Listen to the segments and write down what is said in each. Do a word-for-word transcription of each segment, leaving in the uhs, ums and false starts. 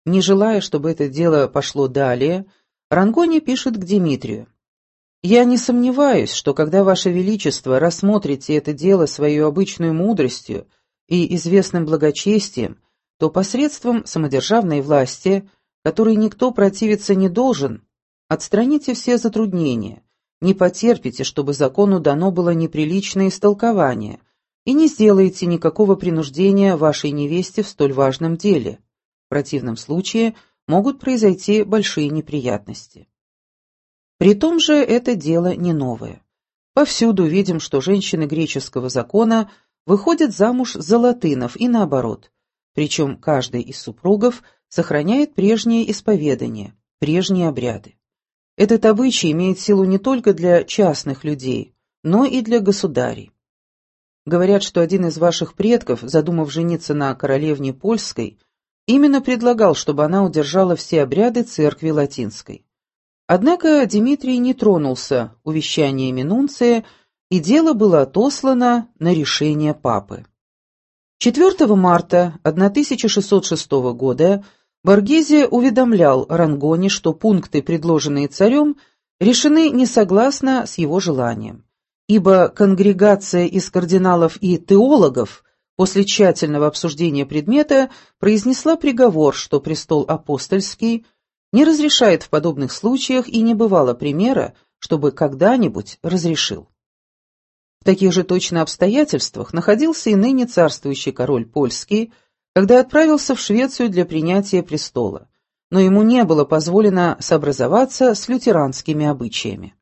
Не желая, чтобы это дело пошло далее, Рангони пишет к Димитрию: «Я не сомневаюсь, что когда Ваше Величество рассмотрите это дело своей обычной мудростью и известным благочестием, то посредством самодержавной власти, которой никто противиться не должен, отстраните все затруднения, не потерпите, чтобы закону дано было неприличное истолкование, и не сделаете никакого принуждения вашей невесте в столь важном деле. В противном случае могут произойти большие неприятности». При том же это дело не новое. Повсюду видим, что женщины греческого закона выходят замуж за латынов и наоборот, причем каждый из супругов сохраняет прежнее исповедание, прежние обряды. Этот обычай имеет силу не только для частных людей, но и для государей. Говорят, что один из ваших предков, задумав жениться на королевне польской, именно предлагал, чтобы она удержала все обряды церкви латинской. Однако Дмитрий не тронулся увещаниями нунция, и дело было отослано на решение папы. четвёртого марта тысяча шестьсот шестого года Боргезе уведомлял Рангони, что пункты, предложенные царем, решены не согласно с его желанием, ибо конгрегация из кардиналов и теологов после тщательного обсуждения предмета произнесла приговор, что престол апостольский не разрешает в подобных случаях и не бывало примера, чтобы когда-нибудь разрешил. В таких же точно обстоятельствах находился и ныне царствующий король польский, когда отправился в Швецию для принятия престола, но ему не было позволено сообразоваться с лютеранскими обычаями.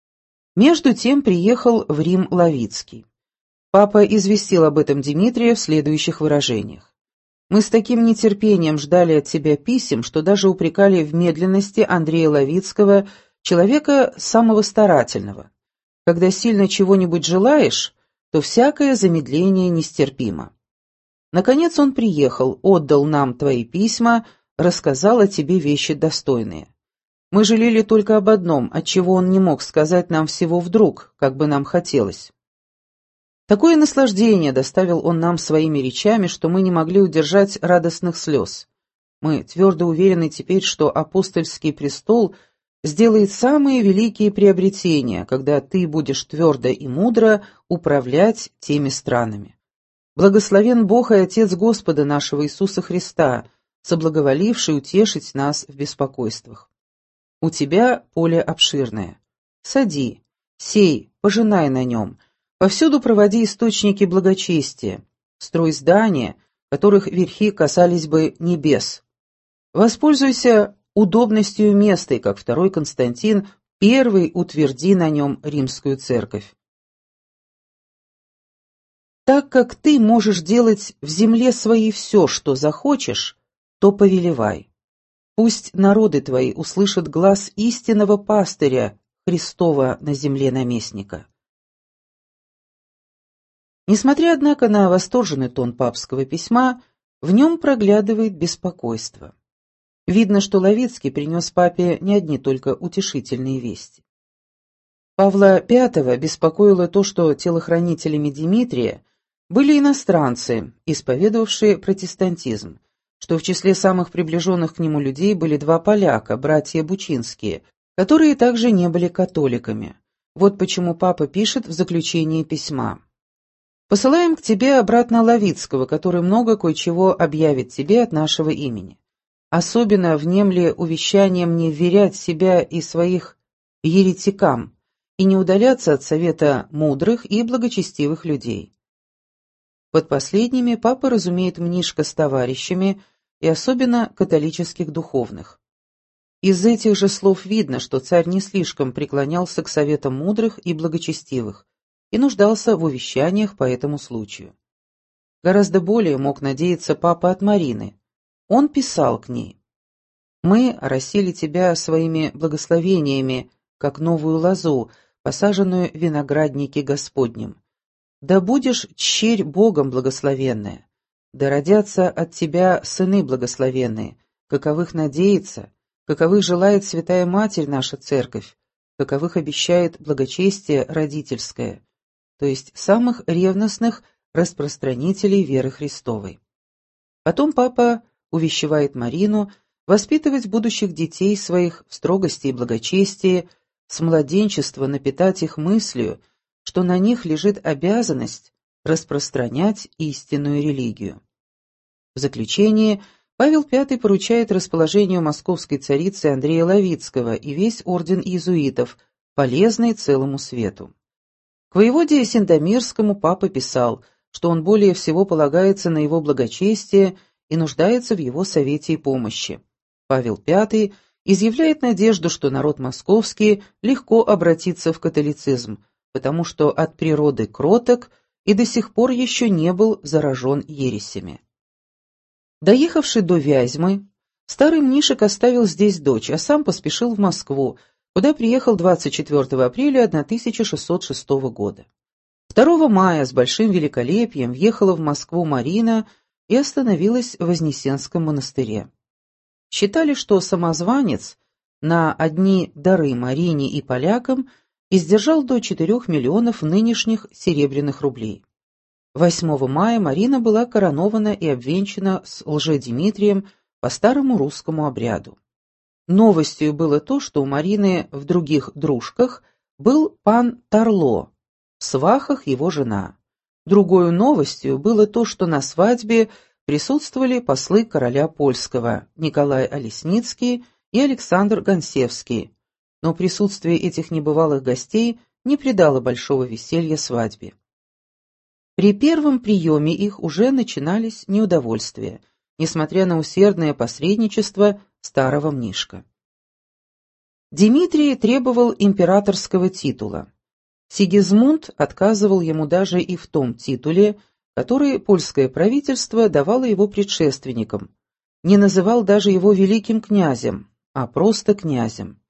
Между тем приехал в Рим Лавицкий. Папа известил об этом Дмитрия в следующих выражениях: «Мы с таким нетерпением ждали от тебя писем, что даже упрекали в медленности Андрея Лавицкого, человека самого старательного. Когда сильно чего-нибудь желаешь, то всякое замедление нестерпимо. Наконец он приехал, отдал нам твои письма, рассказал о тебе вещи достойные. Мы жалели только об одном, отчего он не мог сказать нам всего вдруг, как бы нам хотелось. Такое наслаждение доставил он нам своими речами, что мы не могли удержать радостных слез. Мы твердо уверены теперь, что апостольский престол сделает самые великие приобретения, когда ты будешь твердо и мудро управлять теми странами. Благословен Бог и Отец Господа нашего Иисуса Христа, соблаговоливший утешить нас в беспокойствах. У тебя поле обширное. Сади, сей, пожинай на нем, повсюду проводи источники благочестия, строй здания, которых верхи касались бы небес. Воспользуйся удобностью места, и, как второй Константин, первый утверди на нем римскую церковь. Так как ты можешь делать в земле своей все, что захочешь, то повелевай. Пусть народы твои услышат глаз истинного пастыря, Христова на земле наместника. Несмотря, однако, на восторженный тон папского письма, в нем проглядывает беспокойство. Видно, что Лавицкий принес папе не одни только утешительные вести. Павла Пятого беспокоило то, что телохранителями Дмитрия были иностранцы, исповедовавшие протестантизм, что в числе самых приближенных к нему людей были два поляка, братья Бучинские, которые также не были католиками. Вот почему папа пишет в заключении письма: «Посылаем к тебе обратно Лавицкого, который много кое-чего объявит тебе от нашего имени. Особенно внемли увещанием не вверять себя и своих еретикам и не удаляться от совета мудрых и благочестивых людей». Под последними папа разумеет Мнишка с товарищами и особенно католических духовных. Из этих же слов видно, что царь не слишком преклонялся к советам мудрых и благочестивых и нуждался в увещаниях по этому случаю. Гораздо более мог надеяться папа от Марины. Он писал к ней: «Мы оросили тебя своими благословениями, как новую лозу, посаженную в винограднике Господнем. Да будешь тщерь Богом благословенная, да родятся от тебя сыны благословенные, каковых надеется, каковых желает Святая Матерь наша Церковь, каковых обещает благочестие родительское, то есть самых ревностных распространителей веры Христовой». Потом папа увещевает Марину воспитывать будущих детей своих в строгости и благочестии, с младенчества напитать их мыслью, что на них лежит обязанность распространять истинную религию. В заключение Павел Пятый поручает расположению московской царицы Андрея Лавицкого и весь орден иезуитов, полезный целому свету. К воеводе Сендомирскому папа писал, что он более всего полагается на его благочестие и нуждается в его совете и помощи. Павел Пятый изъявляет надежду, что народ московский легко обратится в католицизм, потому что от природы кроток и до сих пор еще не был заражен ересями. Доехавший до Вязьмы, старый Мнишек оставил здесь дочь, а сам поспешил в Москву, куда приехал двадцать четвёртого апреля тысяча шестьсот шестого года. второго мая с большим великолепием въехала в Москву Марина и остановилась в Вознесенском монастыре. Считали, что самозванец на одни дары Марине и полякам издержал до четырёх миллионов нынешних серебряных рублей. восьмого мая Марина была коронована и обвенчана с Лжедимитрием по старому русскому обряду. Новостью было то, что у Марины в других дружках был пан Тарло, в свахах его жена. Другой новостью было то, что на свадьбе присутствовали послы короля польского Николай Олесницкий и Александр Гонсевский, но присутствие этих небывалых гостей не придало большого веселья свадьбе. При первом приеме их уже начинались неудовольствия, несмотря на усердное посредничество старого Мнишка. Дмитрий требовал императорского титула. Сигизмунд отказывал ему даже и в том титуле, который польское правительство давало его предшественникам, не называл даже его великим князем, а просто князем.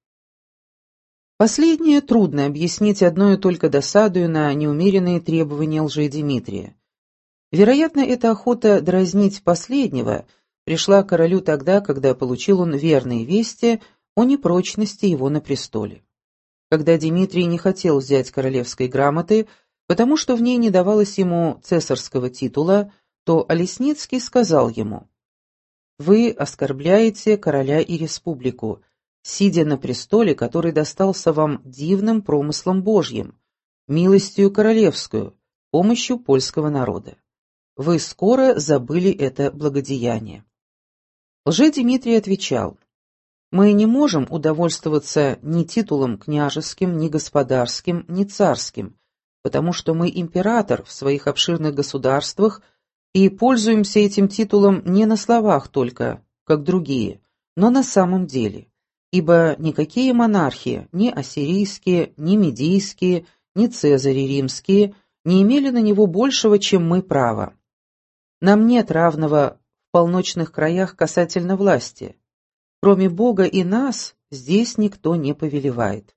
Последнее трудно объяснить одной только досадою на неумеренные требования Лжедимитрия. Вероятно, эта охота дразнить последнего пришла королю тогда, когда получил он верные вести о непрочности его на престоле. Когда Дмитрий не хотел взять королевской грамоты, потому что в ней не давалось ему цесарского титула, то Олесницкий сказал ему: «Вы оскорбляете короля и республику, сидя на престоле, который достался вам дивным промыслом Божьим, милостью королевскую, помощью польского народа. Вы скоро забыли это благодеяние». Лжедимитрий отвечал: «Мы не можем удовольствоваться ни титулом княжеским, ни господарским, ни царским, потому что мы император в своих обширных государствах и пользуемся этим титулом не на словах только, как другие, но на самом деле, ибо никакие монархи, ни ассирийские, ни медийские, ни цезари римские, не имели на него большего, чем мы, права. Нам нет равного в полночных краях касательно власти. Кроме Бога и нас, здесь никто не повелевает».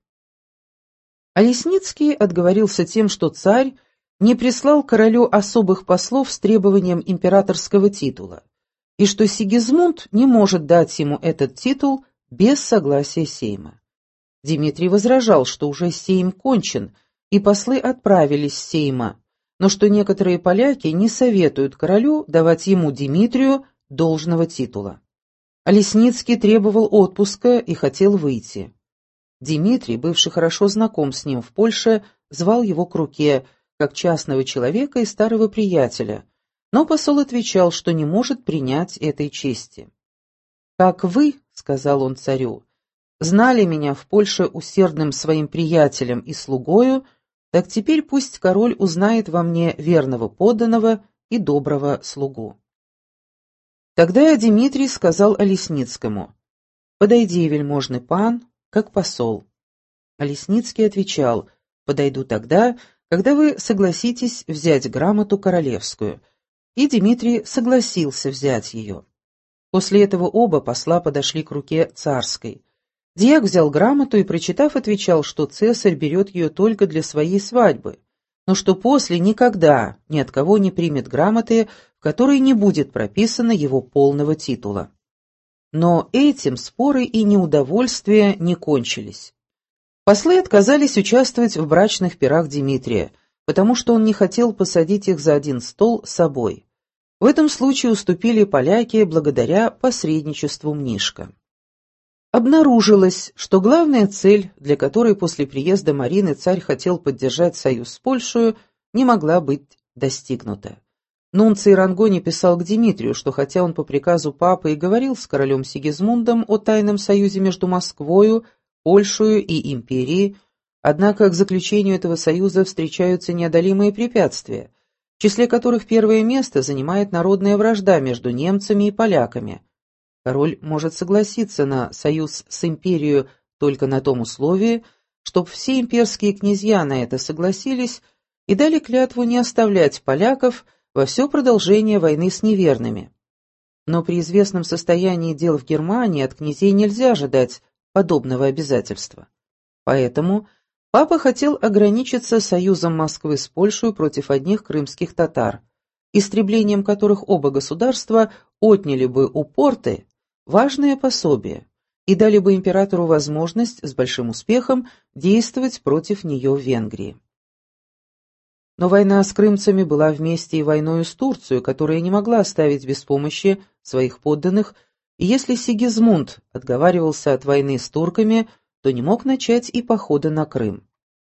Олесницкий отговорился тем, что царь не прислал королю особых послов с требованием императорского титула, и что Сигизмунд не может дать ему этот титул без согласия Сейма. Дмитрий возражал, что уже Сейм кончен, и послы отправились с Сейма, но что некоторые поляки не советуют королю давать ему, Дмитрию, должного титула. Олесницкий требовал отпуска и хотел выйти. Дмитрий, бывший хорошо знаком с ним в Польше, звал его к руке, как частного человека и старого приятеля, но посол отвечал, что не может принять этой чести. «Как вы, — сказал он царю, — знали меня в Польше усердным своим приятелем и слугою, так теперь пусть король узнает во мне верного подданного и доброго слугу». Тогда Дмитрий сказал Олесницкому: «Подойди, вельможный пан, как посол». Олесницкий отвечал: «Подойду тогда, когда вы согласитесь взять грамоту королевскую». И Дмитрий согласился взять ее. После этого оба посла подошли к руке царской. Дьяк взял грамоту и, прочитав, отвечал, что цесарь берет ее только для своей свадьбы, но что после никогда ни от кого не примет грамоты, в которой не будет прописано его полного титула. Но этим споры и неудовольствия не кончились. Послы отказались участвовать в брачных пирах Дмитрия, потому что он не хотел посадить их за один стол с собой. В этом случае уступили поляки благодаря посредничеству Мнишка. Обнаружилось, что главная цель, для которой после приезда Марины царь хотел поддержать союз с Польшей, не могла быть достигнута. Нунций Рангони писал к Дмитрию, что хотя он по приказу папы и говорил с королем Сигизмундом о тайном союзе между Москвою, Польшей и империей, однако к заключению этого союза встречаются неодолимые препятствия, в числе которых первое место занимает народная вражда между немцами и поляками. Король может согласиться на союз с империей только на том условии, чтобы все имперские князья на это согласились и дали клятву не оставлять поляков во все продолжение войны с неверными. Но при известном состоянии дел в Германии от князей нельзя ожидать подобного обязательства. Поэтому папа хотел ограничиться союзом Москвы с Польшей против одних крымских татар, истреблением которых оба государства отняли бы у Порты важное пособие и дали бы императору возможность с большим успехом действовать против нее в Венгрии. Но война с крымцами была вместе и войною с Турцией, которая не могла оставить без помощи своих подданных, и если Сигизмунд отговаривался от войны с турками, то не мог начать и похода на Крым.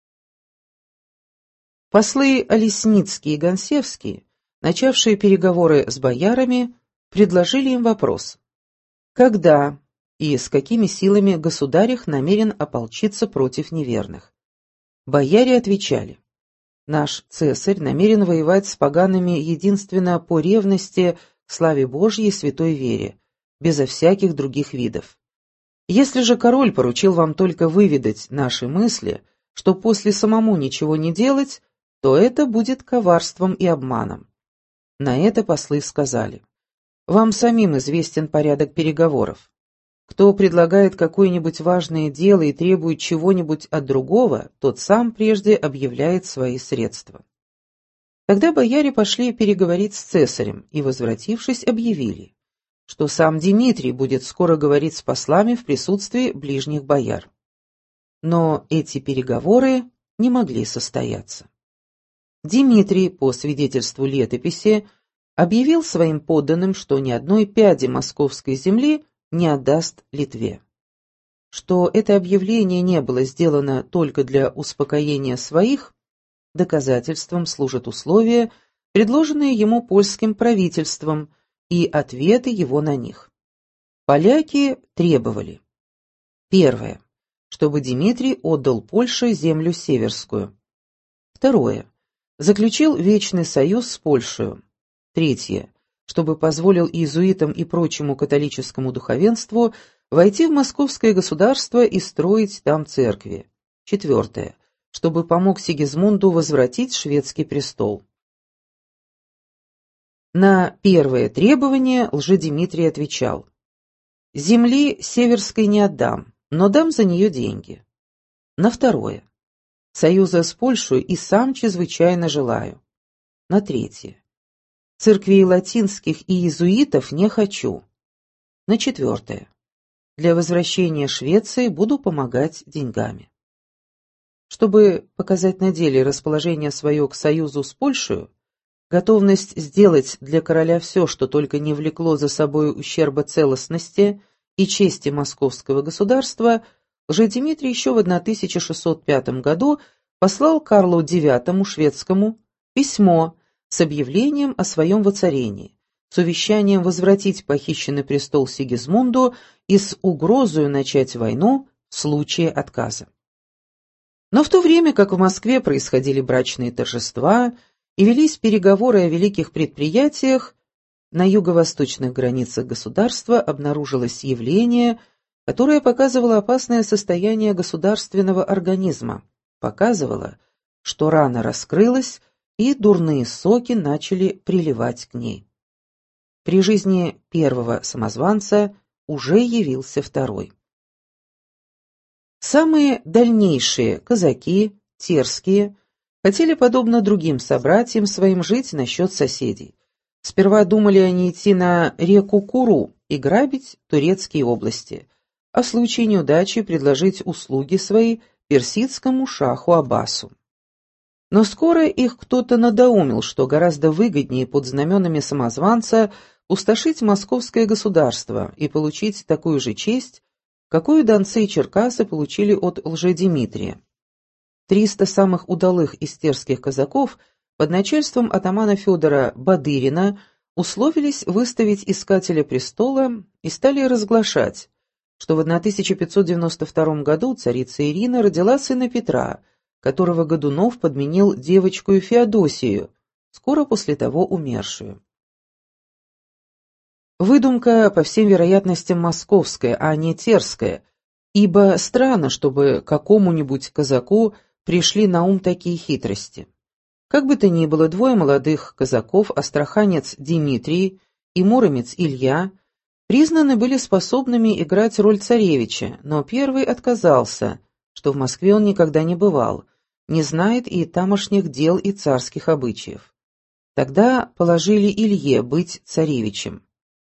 Послы Олесницкий и Гонсевский, начавшие переговоры с боярами, предложили им вопрос: когда и с какими силами государь их намерен ополчиться против неверных? Бояре отвечали: наш цесарь намерен воевать с погаными единственно по ревности к славе Божьей и святой вере, безо всяких других видов. Если же король поручил вам только выведать наши мысли, что после самому ничего не делать, то это будет коварством и обманом. На это послы сказали: вам самим известен порядок переговоров. Кто предлагает какое-нибудь важное дело и требует чего-нибудь от другого, тот сам прежде объявляет свои средства. Тогда бояре пошли переговорить с цесарем и, возвратившись, объявили, что сам Дмитрий будет скоро говорить с послами в присутствии ближних бояр. Но эти переговоры не могли состояться. Дмитрий, по свидетельству летописи, объявил своим подданным, что ни одной пяди московской земли не отдаст Литве. Что это объявление не было сделано только для успокоения своих, доказательством служат условия, предложенные ему польским правительством, и ответы его на них. Поляки требовали: первое, чтобы Дмитрий отдал Польше землю северскую. Второе, заключил вечный союз с Польшей. Третье, чтобы позволил иезуитам и прочему католическому духовенству войти в московское государство и строить там церкви. Четвертое, чтобы помог Сигизмунду возвратить шведский престол. На первое требование Лжедимитрий отвечал: земли северской не отдам, но дам за нее деньги. На второе: союза с Польшей и сам чрезвычайно желаю. На третье: церквей латинских и иезуитов не хочу. На четвертое: для возвращения Швеции буду помогать деньгами. Чтобы показать на деле расположение свое к союзу с Польшей, готовность сделать для короля все, что только не влекло за собой ущерба целостности и чести московского государства, Лжедимитрий еще в тысяча шестьсот пятом году послал Карлу девятому шведскому письмо с объявлением о своем воцарении, с увещанием возвратить похищенный престол Сигизмунду и с угрозой начать войну в случае отказа. Но в то время как в Москве происходили брачные торжества и велись переговоры о великих предприятиях, на юго-восточных границах государства обнаружилось явление, которое показывало опасное состояние государственного организма, показывало, что рана раскрылась и дурные соки начали приливать к ней. При жизни первого самозванца уже явился второй. Самые дальнейшие казаки, терские, хотели, подобно другим собратьям своим, жить насчет соседей. Сперва думали они идти на реку Куру и грабить турецкие области, а в случае неудачи предложить услуги свои персидскому шаху Аббасу. Но скоро их кто-то надоумил, что гораздо выгоднее под знаменами самозванца пустошить московское государство и получить такую же честь, какую донцы и черкасы получили от Лжедимитрия. Триста самых удалых из терских казаков под начальством атамана Федора Бадырина условились выставить искателя престола и стали разглашать, что в тысяча пятьсот девяносто втором году царица Ирина родила сына Петра, которого Годунов подменил девочку Феодосию, скоро после того умершую. Выдумка, по всем вероятностям, московская, а не терская, ибо странно, чтобы какому-нибудь казаку пришли на ум такие хитрости. Как бы то ни было, двое молодых казаков, астраханец Дмитрий и муромец Илья, признаны были способными играть роль царевича, но первый отказался, что в Москве он никогда не бывал, не знает и тамошних дел и царских обычаев. Тогда положили Илье быть царевичем.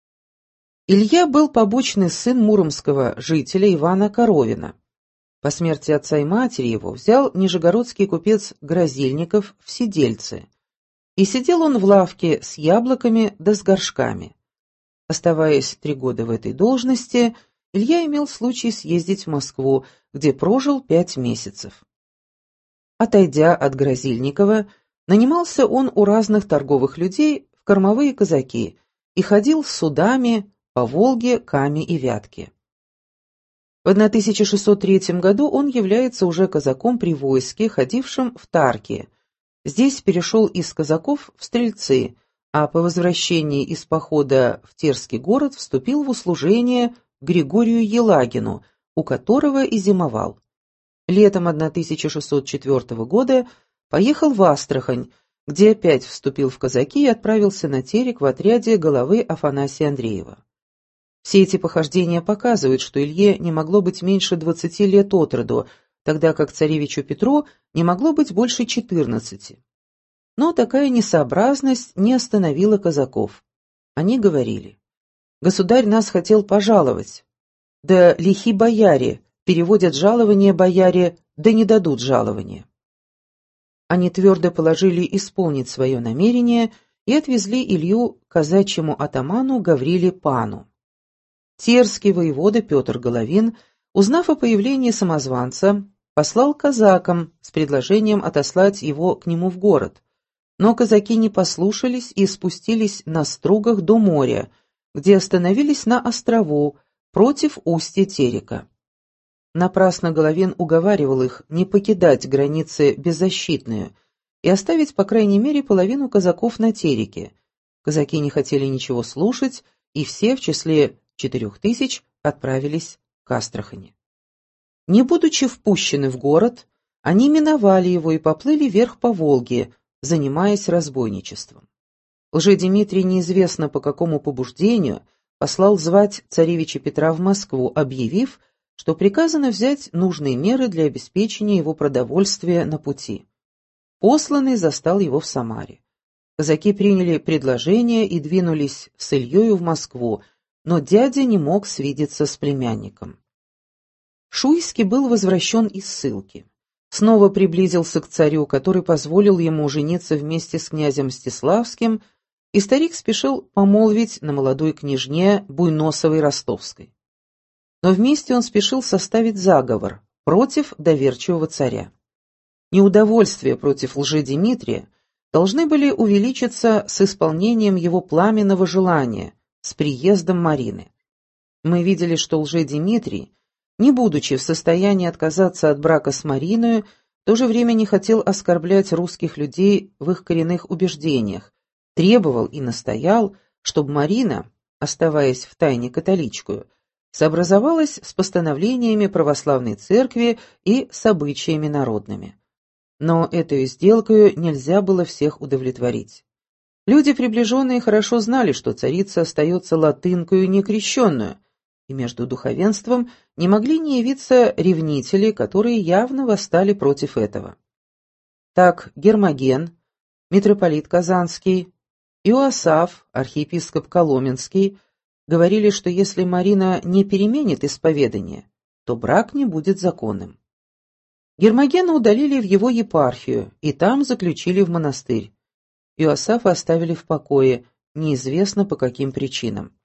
Илья был побочный сын муромского жителя Ивана Коровина. По смерти отца и матери его взял нижегородский купец Грозильников в сидельцы, и сидел он в лавке с яблоками да с горшками. Оставаясь три года в этой должности, Илья имел случай съездить в Москву, где прожил пять месяцев. Отойдя от Грозильникова, нанимался он у разных торговых людей в кормовые казаки и ходил с судами по Волге, Каме и Вятке. В тысяча шестьсот третьем году он является уже казаком при войске, ходившим в Тарки. Здесь перешел из казаков в стрельцы, а по возвращении из похода в Терский город вступил в услужение Григорию Елагину, у которого и зимовал. Летом тысяча шестьсот четвёртого года поехал в Астрахань, где опять вступил в казаки и отправился на Терек в отряде головы Афанасия Андреева. Все эти похождения показывают, что Илье не могло быть меньше двадцати лет от роду, тогда как царевичу Петру не могло быть больше четырнадцати. Но такая несообразность не остановила казаков. Они говорили: «Государь нас хотел пожаловать, да лихи бояре переводят жалование бояре, да не дадут жалования». Они твердо положили исполнить свое намерение и отвезли Илью к казачьему атаману Гавриле Пану. Терский воевода Петр Головин, узнав о появлении самозванца, послал казакам с предложением отослать его к нему в город, но казаки не послушались и спустились на стругах до моря, где остановились на острову против устья Терека. Напрасно Головин уговаривал их не покидать границы беззащитные и оставить, по крайней мере, половину казаков на Тереке. Казаки не хотели ничего слушать, и все, в числе четырех тысяч, отправились к Астрахани. Не будучи впущены в город, они миновали его и поплыли вверх по Волге, занимаясь разбойничеством. Лжедимитрий неизвестно по какому побуждению послал звать царевича Петра в Москву, объявив, что приказано взять нужные меры для обеспечения его продовольствия на пути. Посланный застал его в Самаре. Казаки приняли предложение и двинулись с Ильею в Москву, но дядя не мог свидеться с племянником. Шуйский был возвращен из ссылки. Снова приблизился к царю, который позволил ему жениться вместе с князем Мстиславским, и старик спешил помолвить на молодой княжне Буйносовой Ростовской. Но вместе он спешил составить заговор против доверчивого царя. Неудовольствия против Лжедимитрия должны были увеличиться с исполнением его пламенного желания, с приездом Марины. Мы видели, что Лжедимитрий, не будучи в состоянии отказаться от брака с Мариною, в то же время не хотел оскорблять русских людей в их коренных убеждениях, требовал и настоял, чтобы Марина, оставаясь в тайне католичкою, сообразовалась с постановлениями православной церкви и с обычаями народными. Но этой сделкой нельзя было всех удовлетворить. Люди, приближенные, хорошо знали, что царица остается латынкою некрещенную, и между духовенством не могли не явиться ревнители, которые явно восстали против этого. Так Гермоген, митрополит Казанский, Иоасаф, архиепископ Коломенский, говорили, что если Марина не переменит исповедание, то брак не будет законным. Гермогена удалили в его епархию и там заключили в монастырь. Иоасафа оставили в покое, неизвестно по каким причинам.